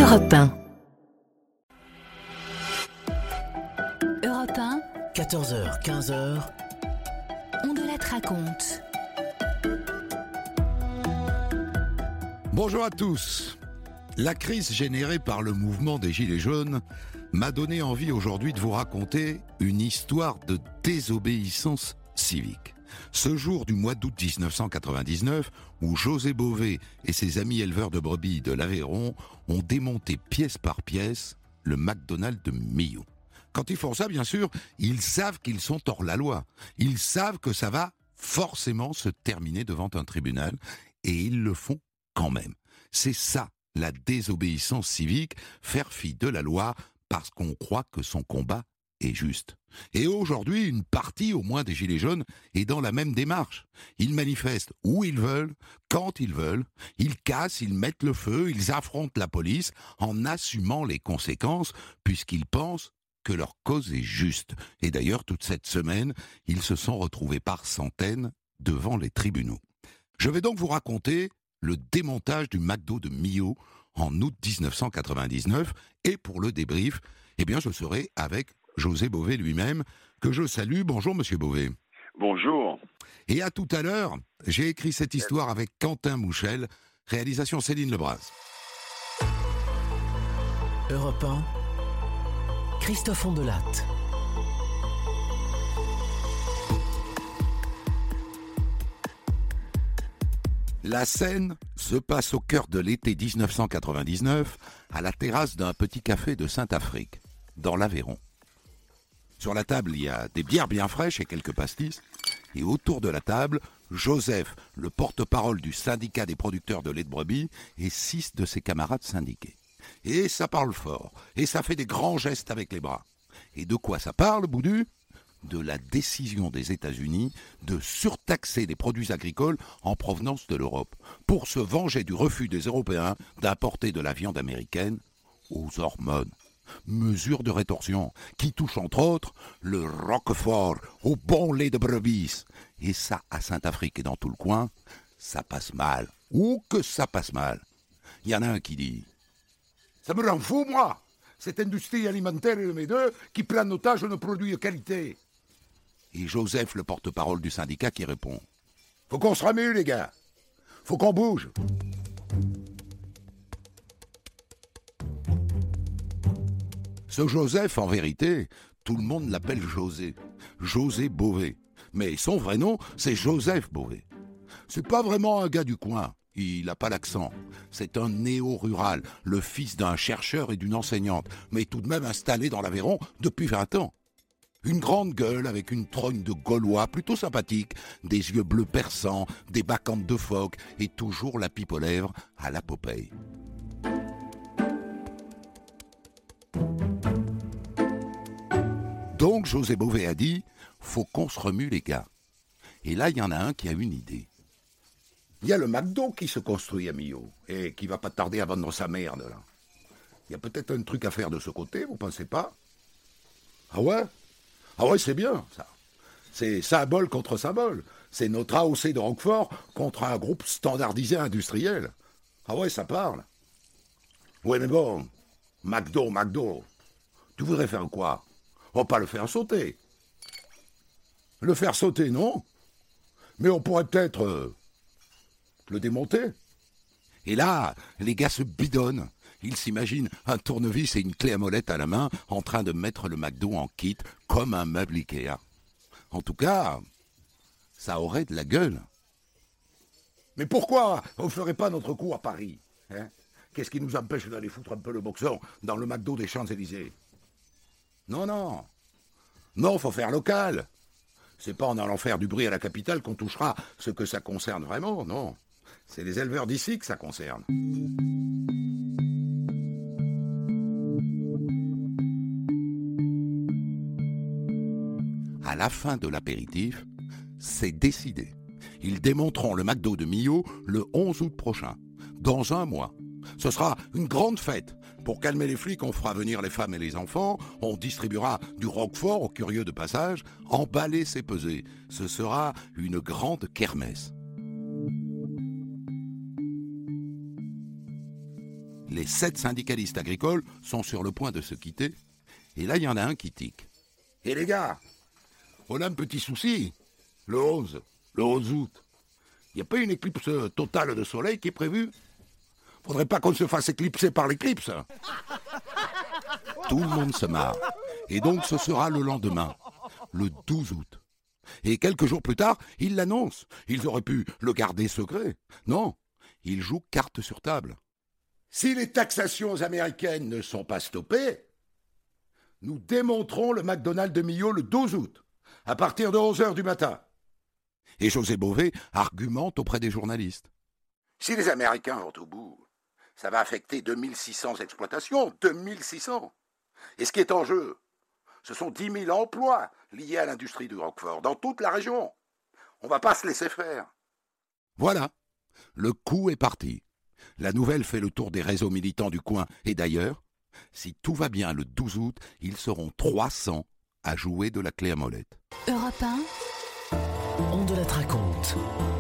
Europe 1. Europe 1, 14h, 15h. On de la te raconte. Bonjour à tous. La crise générée par le mouvement des Gilets jaunes m'a donné envie aujourd'hui de vous raconter une histoire de désobéissance civique. Ce jour du mois d'août 1999, où José Bové et ses amis éleveurs de brebis de l'Aveyron ont démonté pièce par pièce le McDonald's de Millau. Quand ils font ça, bien sûr, ils savent qu'ils sont hors la loi. Ils savent que ça va forcément se terminer devant un tribunal, et ils le font quand même. C'est ça, la désobéissance civique, faire fi de la loi parce qu'on croit que son combat est juste. Et aujourd'hui, une partie au moins des Gilets jaunes est dans la même démarche. Ils manifestent où ils veulent, quand ils veulent, ils cassent, ils mettent le feu, ils affrontent la police en assumant les conséquences puisqu'ils pensent que leur cause est juste. Et d'ailleurs, toute cette semaine, ils se sont retrouvés par centaines devant les tribunaux. Je vais donc vous raconter le démontage du McDo de Millau en août 1999. Et pour le débrief, je serai avec José Bové lui-même, que je salue. Bonjour Monsieur Bové. Bonjour. Et à tout à l'heure, j'ai écrit cette histoire avec Quentin Mouchel, réalisation Céline Lebras. Europe 1, Christophe Ondelatte. La scène se passe au cœur de l'été 1999, à la terrasse d'un petit café de Saint-Afrique, dans l'Aveyron. Sur la table, il y a des bières bien fraîches et quelques pastis. Et autour de la table, Joseph, le porte-parole du syndicat des producteurs de lait de brebis, et 6 de ses camarades syndiqués. Et ça parle fort, et ça fait des grands gestes avec les bras. Et de quoi ça parle, Boudu ? De la décision des États-Unis de surtaxer les produits agricoles en provenance de l'Europe, pour se venger du refus des Européens d'importer de la viande américaine aux hormones. Mesure de rétorsion qui touche entre autres le Roquefort au bon lait de brebis. Et ça, à Saint-Afrique et dans tout le coin, ça passe mal. Ou que ça passe mal. Il y en a un qui dit « Ça me rend fou, moi, cette industrie alimentaire et de mes deux qui prend en otage nos produits de qualité. » Et Joseph, le porte-parole du syndicat, qui répond « Faut qu'on se remue, les gars. Faut qu'on bouge. » Ce Joseph, en vérité, tout le monde l'appelle José. José Bové. Mais son vrai nom, c'est Joseph Bové. C'est pas vraiment un gars du coin. Il n'a pas l'accent. C'est un néo-rural, le fils d'un chercheur et d'une enseignante, mais tout de même installé dans l'Aveyron depuis 20 ans. Une grande gueule avec une trogne de Gaulois plutôt sympathique, des yeux bleus perçants, des bacchantes de phoque et toujours la pipe aux lèvres à la Popeye. Donc José Bové a dit « Faut qu'on se remue les gars ». Et là, il y en a un qui a une idée. Il y a le McDo qui se construit à Millau et qui va pas tarder à vendre sa merde là. Il y a peut-être un truc à faire de ce côté, vous pensez pas ? Ah ouais ? Ah ouais, c'est bien ça. C'est symbole contre symbole. C'est notre AOC de Roquefort contre un groupe standardisé industriel. Ah ouais, ça parle. Ouais mais bon, McDo. Tu voudrais faire quoi ? On va pas le faire sauter. Le faire sauter, non. Mais on pourrait peut-être le démonter. Et là, les gars se bidonnent. Ils s'imaginent un tournevis et une clé à molette à la main en train de mettre le McDo en kit comme un meuble Ikea. En tout cas, ça aurait de la gueule. Mais pourquoi on ne ferait pas notre coup à Paris, hein ? Qu'est-ce qui nous empêche d'aller foutre un peu le boxon dans le McDo des Champs-Élysées ? Non, faut faire local. C'est pas en allant faire du bruit à la capitale qu'on touchera ce que ça concerne vraiment, non. C'est les éleveurs d'ici que ça concerne. À la fin de l'apéritif, c'est décidé. Ils démonteront le McDo de Millau le 11 août prochain, dans un mois. Ce sera une grande fête. Pour calmer les flics, on fera venir les femmes et les enfants, on distribuera du Roquefort aux curieux de passage, emballer c'est peser. Ce sera une grande kermesse. Les 7 syndicalistes agricoles sont sur le point de se quitter. Et là, il y en a un qui tique. « Et les gars, on a un petit souci. Le 11 août. Il n'y a pas une éclipse totale de soleil qui est prévue? Faudrait pas qu'on se fasse éclipser par l'éclipse. » Tout le monde se marre. Et donc ce sera le lendemain, le 12 août. Et quelques jours plus tard, ils l'annoncent. Ils auraient pu le garder secret. Non, ils jouent carte sur table. Si les taxations américaines ne sont pas stoppées, nous démonterons le McDonald's de Millau le 12 août, à partir de 11h du matin. Et José Bové argumente auprès des journalistes. Si les Américains vont au bout, ça va affecter 2600 exploitations, 2600. Et ce qui est en jeu, ce sont 10 000 emplois liés à l'industrie du Roquefort dans toute la région. On ne va pas se laisser faire. Voilà, le coup est parti. La nouvelle fait le tour des réseaux militants du coin. Et d'ailleurs, si tout va bien le 12 août, ils seront 300 à jouer de la clé à molette. Europe 1, On de la raconte.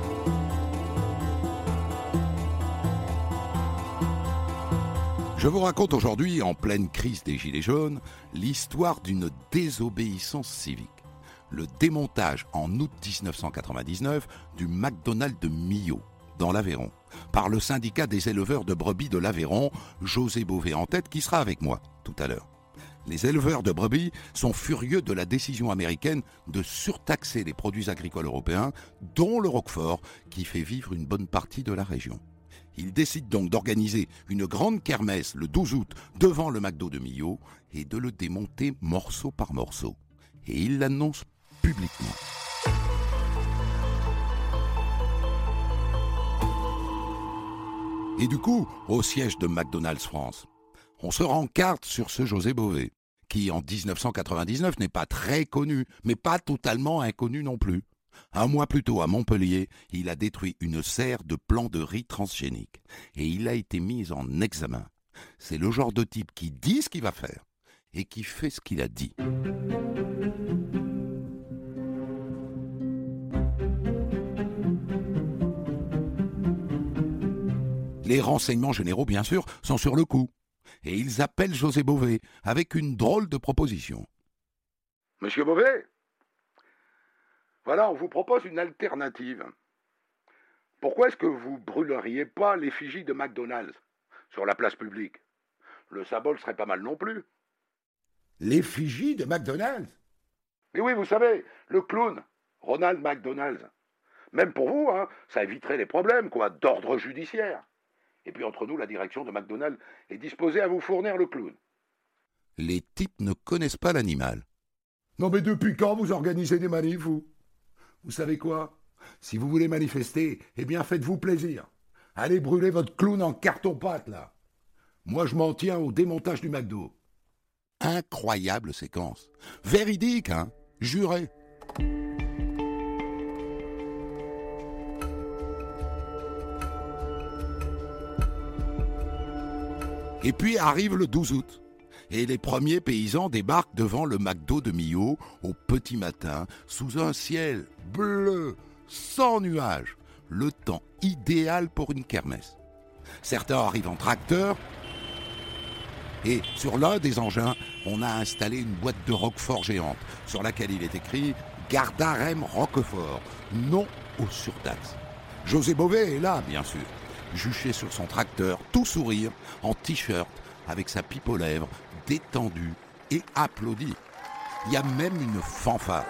Je vous raconte aujourd'hui, en pleine crise des Gilets jaunes, l'histoire d'une désobéissance civique. Le démontage en août 1999 du McDonald's de Millau, dans l'Aveyron, par le syndicat des éleveurs de brebis de l'Aveyron, José Bové en tête, qui sera avec moi tout à l'heure. Les éleveurs de brebis sont furieux de la décision américaine de surtaxer les produits agricoles européens, dont le Roquefort, qui fait vivre une bonne partie de la région. Ils décident donc d'organiser une grande kermesse le 12 août devant le McDo de Millau et de le démonter morceau par morceau. Et ils l'annoncent publiquement. Et du coup, au siège de McDonald's France, on se rencarte sur ce José Bové, qui en 1999 n'est pas très connu, mais pas totalement inconnu non plus. Un mois plus tôt, à Montpellier, il a détruit une serre de plants de riz transgéniques. Et il a été mis en examen. C'est le genre de type qui dit ce qu'il va faire et qui fait ce qu'il a dit. Les renseignements généraux, bien sûr, sont sur le coup. Et ils appellent José Bové avec une drôle de proposition. « Monsieur Bové, voilà, on vous propose une alternative. Pourquoi est-ce que vous brûleriez pas l'effigie de McDonald's sur la place publique? Le symbole serait pas mal non plus. » L'effigie de McDonald's? Mais oui, vous savez, le clown, Ronald McDonald. Même pour vous, ça éviterait les problèmes, d'ordre judiciaire. Et puis entre nous, la direction de McDonald's est disposée à vous fournir le clown. Les types ne connaissent pas l'animal. Non mais depuis quand vous organisez des manifs, vous? Vous savez quoi? Si vous voulez manifester, eh bien faites-vous plaisir. Allez brûler votre clown en carton-pâte, là. Moi, je m'en tiens au démontage du McDo. Incroyable séquence. Véridique, juré. Et puis arrive le 12 août. Et les premiers paysans débarquent devant le McDo de Millau au petit matin, sous un ciel bleu, sans nuages, le temps idéal pour une kermesse. Certains arrivent en tracteur, et sur l'un des engins, on a installé une boîte de Roquefort géante, sur laquelle il est écrit « Gardarem Roquefort, non aux surtaxes ». José Bové est là, bien sûr, juché sur son tracteur, tout sourire, en t-shirt, avec sa pipe aux lèvres, détendu et applaudi. Il y a même une fanfare.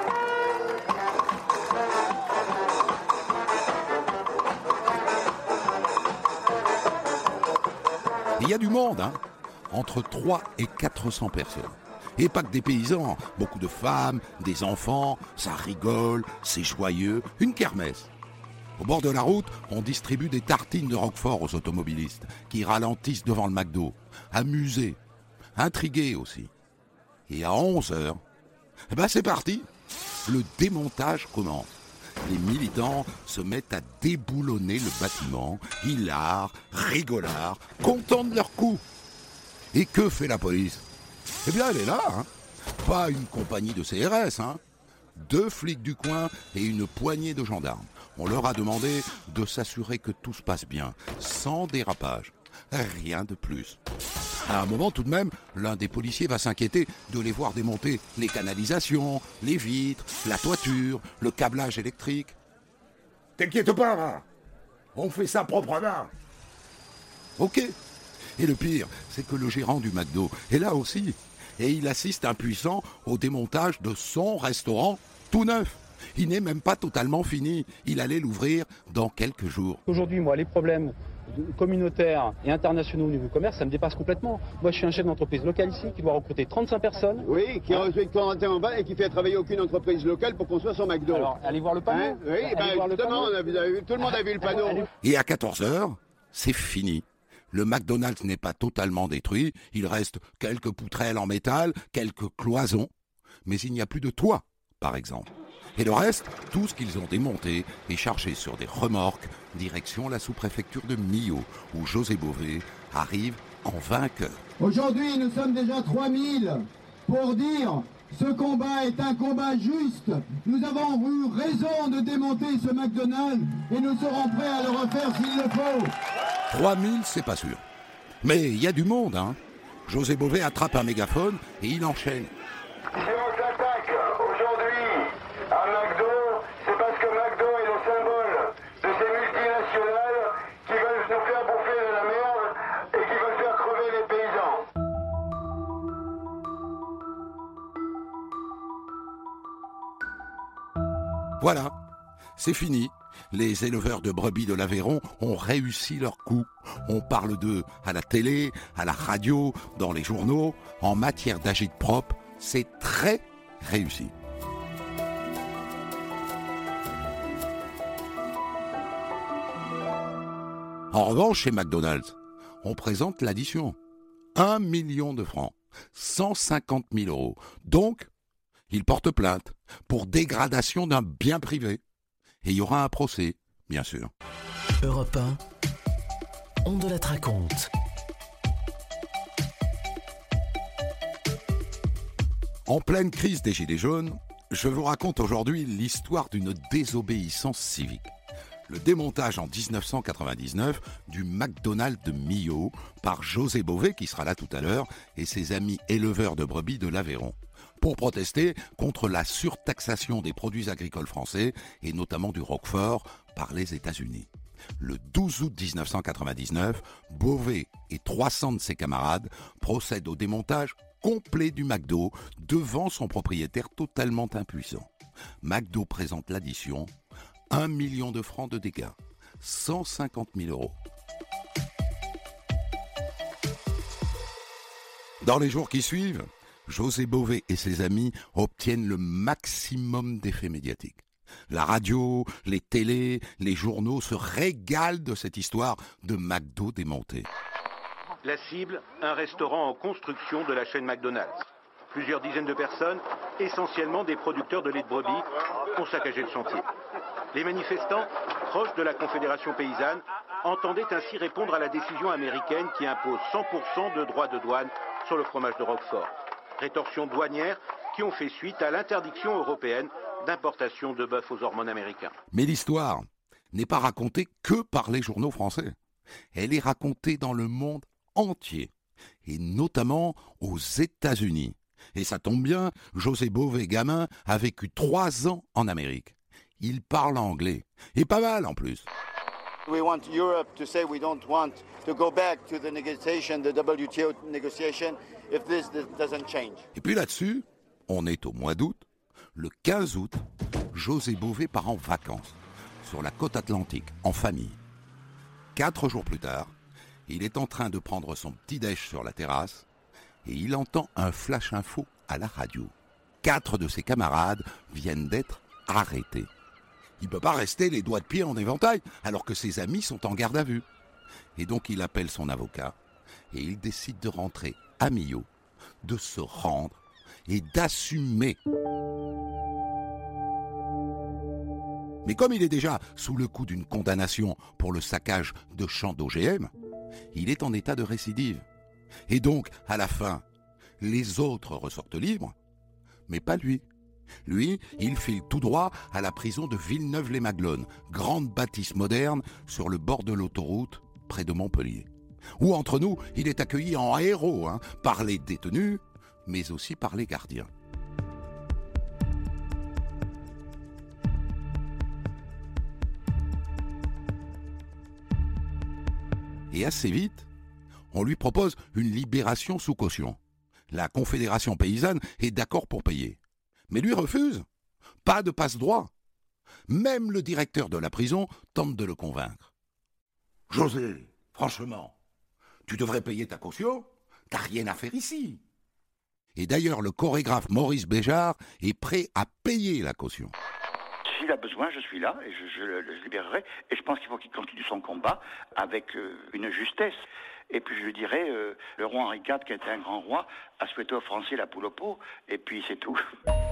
Il y a du monde, entre 300 et 400 personnes. Et pas que des paysans, beaucoup de femmes, des enfants, ça rigole, c'est joyeux, une kermesse. Au bord de la route, on distribue des tartines de Roquefort aux automobilistes qui ralentissent devant le McDo, amusés, intrigués aussi. Et à 11h, c'est parti, le démontage commence. Les militants se mettent à déboulonner le bâtiment, hilares, rigolards, contents de leur coup. Et que fait la police? Eh bien, elle est là, Pas une compagnie de CRS, 2 flics du coin et une poignée de gendarmes. On leur a demandé de s'assurer que tout se passe bien, sans dérapage. rien de plus. À un moment tout de même, l'un des policiers va s'inquiéter de les voir démonter les canalisations, les vitres, la toiture, le câblage électrique. T'inquiète pas, va. On fait ça proprement. Ok. Et le pire, c'est que le gérant du McDo est là aussi. Et il assiste impuissant au démontage de son restaurant tout neuf. Il n'est même pas totalement fini. Il allait l'ouvrir dans quelques jours. Aujourd'hui, moi, les problèmes communautaires et internationaux au niveau du commerce, ça me dépasse complètement. Moi, je suis un chef d'entreprise local ici qui doit recruter 35 personnes. Oui, qui respecte Corentin en bas et qui fait travailler aucune entreprise locale pour construire son McDo. Alors, allez voir le panneau. Oui, justement, tout le monde a vu le panneau. Et à 14h, c'est fini. Le McDonald's n'est pas totalement détruit. Il reste quelques poutrelles en métal, quelques cloisons. Mais il n'y a plus de toit, par exemple. Et le reste, tout ce qu'ils ont démonté est chargé sur des remorques, direction la sous-préfecture de Millau, où José Bové arrive en vainqueur. Aujourd'hui, nous sommes déjà 3000 pour dire ce combat est un combat juste. Nous avons eu raison de démonter ce McDonald's et nous serons prêts à le refaire s'il le faut. 3000, c'est pas sûr. Mais il y a du monde, hein. José Bové attrape un mégaphone et il enchaîne. Si on s'attaque aujourd'hui à McDo, c'est parce que McDo est le symbole de ces multinationales qui veulent nous faire bouffer de la merde et qui veulent faire crever les paysans. Voilà, c'est fini. Les éleveurs de brebis de l'Aveyron ont réussi leur coup. On parle d'eux à la télé, à la radio, dans les journaux. En matière d'agite propre, c'est très réussi. En revanche, chez McDonald's, on présente l'addition. 1 million de francs, 150 000 euros. Donc, ils portent plainte pour dégradation d'un bien privé. Et il y aura un procès, bien sûr. Europe 1, on de la raconte. En pleine crise des Gilets jaunes, je vous raconte aujourd'hui l'histoire d'une désobéissance civique. Le démontage en 1999 du McDonald's de Millau par José Bové, qui sera là tout à l'heure, et ses amis éleveurs de brebis de l'Aveyron, pour protester contre la surtaxation des produits agricoles français, et notamment du Roquefort, par les États-Unis. Le 12 août 1999, Bové et 300 de ses camarades procèdent au démontage complet du McDo devant son propriétaire totalement impuissant. McDo présente l'addition, 1 million de francs de dégâts, 150 000 euros. Dans les jours qui suivent, José Bové et ses amis obtiennent le maximum d'effets médiatiques. La radio, les télés, les journaux se régalent de cette histoire de McDo démonté. La cible, un restaurant en construction de la chaîne McDonald's. Plusieurs dizaines de personnes, essentiellement des producteurs de lait de brebis, ont saccagé le chantier. Les manifestants, proches de la Confédération paysanne, entendaient ainsi répondre à la décision américaine qui impose 100% de droits de douane sur le fromage de Roquefort. Rétorsions douanières qui ont fait suite à l'interdiction européenne d'importation de bœuf aux hormones américains. Mais l'histoire n'est pas racontée que par les journaux français. Elle est racontée dans le monde entier, et notamment aux États-Unis. Et ça tombe bien, José Bové, gamin, a vécu 3 ans en Amérique. Il parle anglais, et pas mal en plus. We want Europe to say we don't want to go back to the negotiation, the WTO negotiation, if this doesn't change. Et puis là-dessus, on est au mois d'août. Le 15 août, José Bové part en vacances, sur la côte atlantique, en famille. 4 jours plus tard, il est en train de prendre son petit-déj sur la terrasse, et il entend un flash info à la radio. 4 de ses camarades viennent d'être arrêtés. Il ne peut pas rester les doigts de pied en éventail, alors que ses amis sont en garde à vue. Et donc il appelle son avocat, et il décide de rentrer à Millau, de se rendre et d'assumer. Mais comme il est déjà sous le coup d'une condamnation pour le saccage de champs d'OGM, il est en état de récidive. Et donc, à la fin, les autres ressortent libres, mais pas lui. Lui, il file tout droit à la prison de Villeneuve-les-Maglones, grande bâtisse moderne sur le bord de l'autoroute, près de Montpellier. Ou entre nous, il est accueilli en héros par les détenus, mais aussi par les gardiens. Et assez vite, on lui propose une libération sous caution. La Confédération paysanne est d'accord pour payer. Mais lui refuse. Pas de passe-droit. Même le directeur de la prison tente de le convaincre. « José, franchement, tu devrais payer ta caution, t'as rien à faire ici. » Et d'ailleurs, le chorégraphe Maurice Béjart est prêt à payer la caution. S'il a besoin, je suis là et je le libérerai. Et je pense qu'il faut qu'il continue son combat avec une justesse. Et puis je lui dirais, le roi Henri IV, qui était un grand roi, a souhaité aux Français la poule au pot. Et puis c'est tout.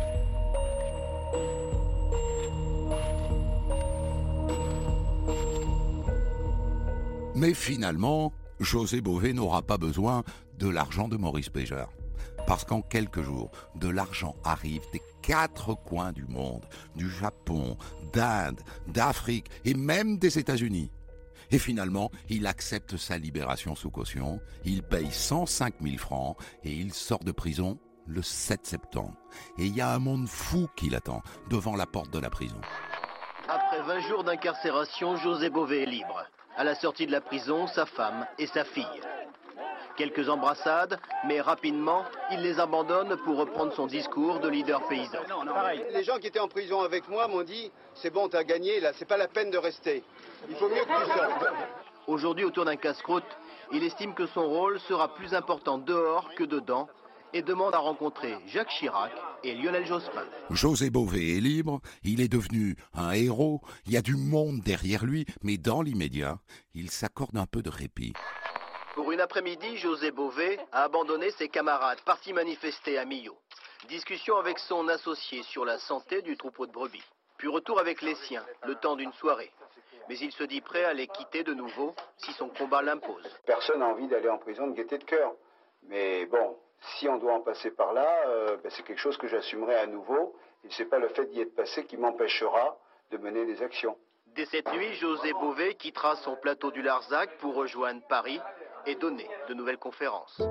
Mais finalement, José Bové n'aura pas besoin de l'argent de Maurice Béjart. Parce qu'en quelques jours, de l'argent arrive des 4 coins du monde, du Japon, d'Inde, d'Afrique et même des États-Unis. Et finalement, il accepte sa libération sous caution, il paye 105 000 francs et il sort de prison le 7 septembre. Et il y a un monde fou qui l'attend devant la porte de la prison. Après 20 jours d'incarcération, José Bové est libre. À la sortie de la prison, sa femme et sa fille. Quelques embrassades, mais rapidement, il les abandonne pour reprendre son discours de leader paysan. Les gens qui étaient en prison avec moi m'ont dit « C'est bon, t'as gagné, là, c'est pas la peine de rester. Il faut mieux que tu sortes. » Aujourd'hui, autour d'un casse-croûte, il estime que son rôle sera plus important dehors que dedans et demande à rencontrer Jacques Chirac et Lionel Jospin. José Bové est libre, il est devenu un héros, il y a du monde derrière lui, mais dans l'immédiat, il s'accorde un peu de répit. Pour une après-midi, José Bové a abandonné ses camarades partis manifester à Millau. Discussion avec son associé sur la santé du troupeau de brebis. Puis retour avec les siens, le temps d'une soirée. Mais il se dit prêt à les quitter de nouveau si son combat l'impose. Personne n'a envie d'aller en prison de gaieté de cœur. Mais bon, si on doit en passer par là, c'est quelque chose que j'assumerai à nouveau. Et c'est pas le fait d'y être passé qui m'empêchera de mener des actions. Dès cette nuit, José Bové quittera son plateau du Larzac pour rejoindre Paris et donner de nouvelles conférences.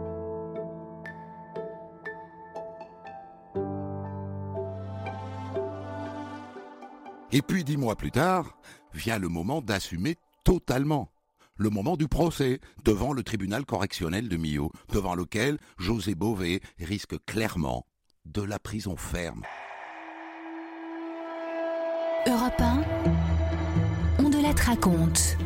Et puis 10 mois plus tard, vient le moment d'assumer totalement. Le moment du procès devant le tribunal correctionnel de Millau, devant lequel José Bové risque clairement de la prison ferme. Europe 1, on de la raconte.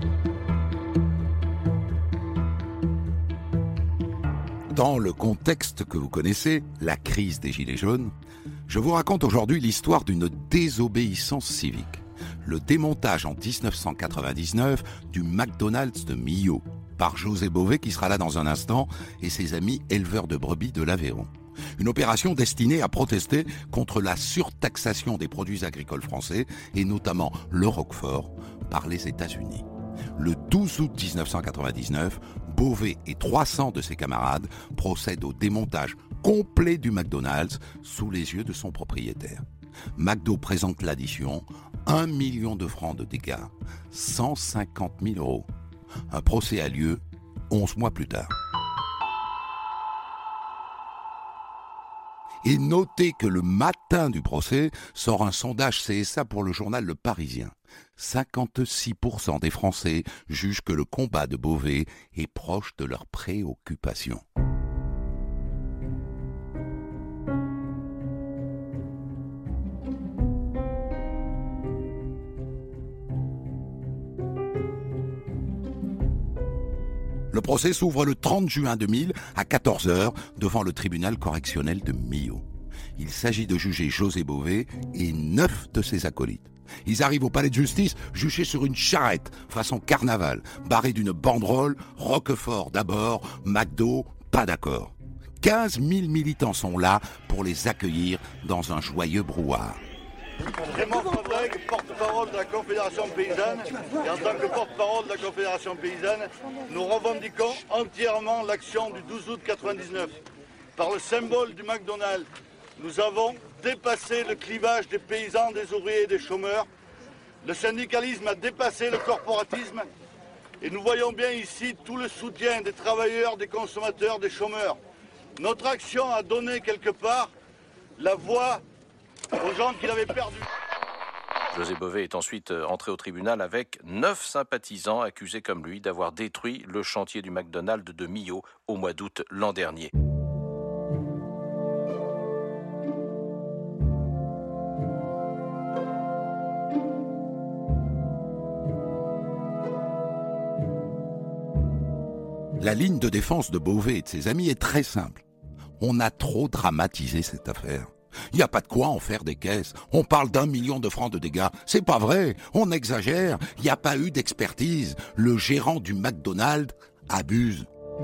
Dans le contexte que vous connaissez, la crise des Gilets jaunes, je vous raconte aujourd'hui l'histoire d'une désobéissance civique. Le démontage en 1999 du McDonald's de Millau par José Bové qui sera là dans un instant et ses amis éleveurs de brebis de l'Aveyron. Une opération destinée à protester contre la surtaxation des produits agricoles français et notamment le Roquefort par les États-Unis. Le 12 août 1999, Bové et 300 de ses camarades procèdent au démontage complet du McDonald's sous les yeux de son propriétaire. McDo présente l'addition, 1 million de francs de dégâts, 150 000 €. Un procès a lieu 11 mois plus tard. Et notez que le matin du procès sort un sondage CSA pour le journal Le Parisien. 56% des Français jugent que le combat de Bové est proche de leur préoccupation. Le procès s'ouvre le 30 juin 2000 à 14h devant le tribunal correctionnel de Millau. Il s'agit de juger José Bové et 9 de ses acolytes. Ils arrivent au palais de justice juchés sur une charrette façon carnaval, barrés d'une banderole, Roquefort d'abord, McDo, pas d'accord. 15 000 militants sont là pour les accueillir dans un joyeux brouhaha. Raymond Fabregue, porte-parole de la Confédération paysanne, et en tant que porte-parole de la Confédération paysanne, nous revendiquons entièrement l'action du 12 août 1999. Par le symbole du McDonald's, nous avons dépassé le clivage des paysans, des ouvriers et des chômeurs. Le syndicalisme a dépassé le corporatisme Et nous voyons bien ici tout le soutien des travailleurs, des consommateurs, des chômeurs. Notre action a donné quelque part la voix aux gens qui l'avaient perdue. José Bové est ensuite entré au tribunal avec 9 sympathisants accusés comme lui d'avoir détruit le chantier du McDonald's de Millau au mois d'août l'an dernier. La ligne de défense de Bové et de ses amis est très simple. On a trop dramatisé cette affaire. Il n'y a pas de quoi en faire des caisses. On parle d'1 million de francs de dégâts. C'est pas vrai. On exagère. Il n'y a pas eu d'expertise. Le gérant du McDonald's abuse.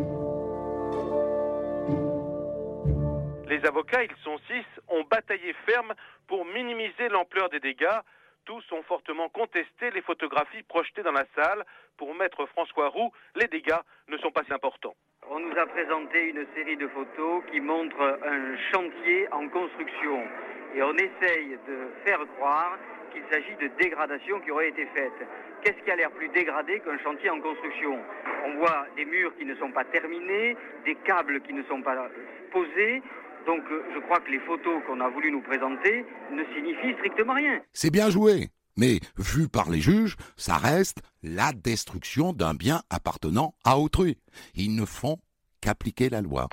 Les avocats, ils sont 6, ont bataillé ferme pour minimiser l'ampleur des dégâts. Tous ont fortement contesté les photographies projetées dans la salle. Pour maître François Roux, les dégâts ne sont pas si importants. On nous a présenté une série de photos qui montrent un chantier en construction. Et on essaye de faire croire qu'il s'agit de dégradations qui auraient été faites. Qu'est-ce qui a l'air plus dégradé qu'un chantier en construction? On voit des murs qui ne sont pas terminés, des câbles qui ne sont pas posés. Donc je crois que les photos qu'on a voulu nous présenter ne signifient strictement rien. C'est bien joué, mais vu par les juges, ça reste la destruction d'un bien appartenant à autrui. Ils ne font qu'appliquer la loi.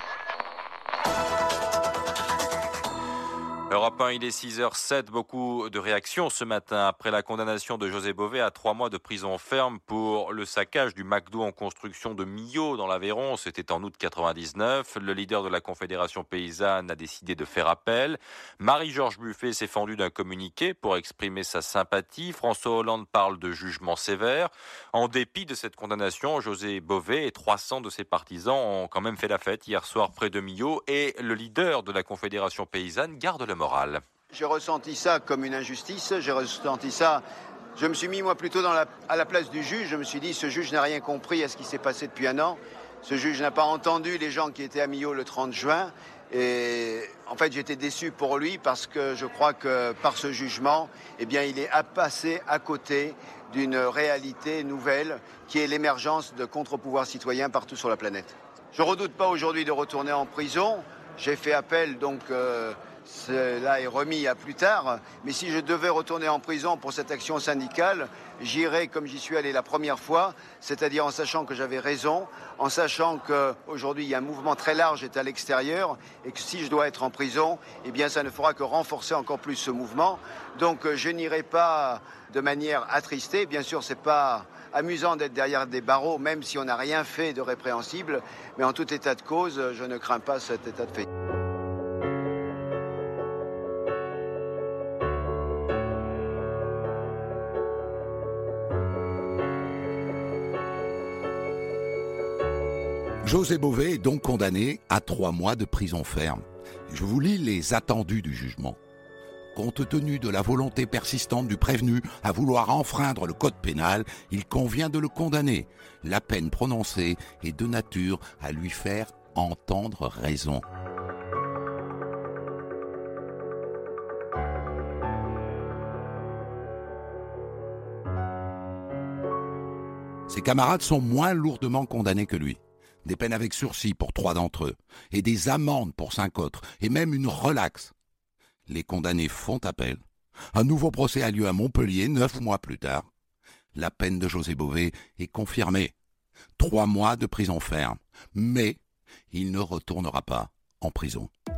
Europe 1, il est 6h07, beaucoup de réactions ce matin après la condamnation de José Bové à 3 mois de prison ferme pour le saccage du McDo en construction de Millau dans l'Aveyron. C'était en août 99. Le leader de la Confédération paysanne a décidé de faire appel. Marie-Georges Buffet s'est fendue d'un communiqué pour exprimer sa sympathie. François Hollande parle de jugement sévère. En dépit de cette condamnation, José Bové et 300 de ses partisans ont quand même fait la fête hier soir près de Millau et le leader de la Confédération paysanne garde le moral. J'ai ressenti ça comme une injustice, j'ai ressenti ça, je me suis mis moi plutôt à la place du juge, je me suis dit ce juge n'a rien compris à ce qui s'est passé depuis un an, ce juge n'a pas entendu les gens qui étaient à Millau le 30 juin et en fait j'étais déçu pour lui parce que je crois que par ce jugement, eh bien, il est passé à côté d'une réalité nouvelle qui est l'émergence de contre-pouvoirs citoyens partout sur la planète. Je ne redoute pas aujourd'hui de retourner en prison, j'ai fait appel donc... Cela est remis à plus tard, mais si je devais retourner en prison pour cette action syndicale, j'irais comme j'y suis allé la première fois, c'est-à-dire en sachant que j'avais raison, en sachant qu'aujourd'hui il y a un mouvement très large à l'extérieur et que si je dois être en prison, eh bien ça ne fera que renforcer encore plus ce mouvement. Donc je n'irai pas de manière attristée, bien sûr c'est pas amusant d'être derrière des barreaux, même si on n'a rien fait de répréhensible, mais en tout état de cause, je ne crains pas cet état de fait. José Bové est donc condamné à 3 mois de prison ferme. Je vous lis les attendus du jugement. Compte tenu de la volonté persistante du prévenu à vouloir enfreindre le code pénal, il convient de le condamner. La peine prononcée est de nature à lui faire entendre raison. Ses camarades sont moins lourdement condamnés que lui. Des peines avec sursis pour 3 d'entre eux, et des amendes pour 5 autres, et même une relaxe. Les condamnés font appel. Un nouveau procès a lieu à Montpellier 9 mois plus tard. La peine de José Bové est confirmée. 3 mois de prison ferme. Mais il ne retournera pas en prison.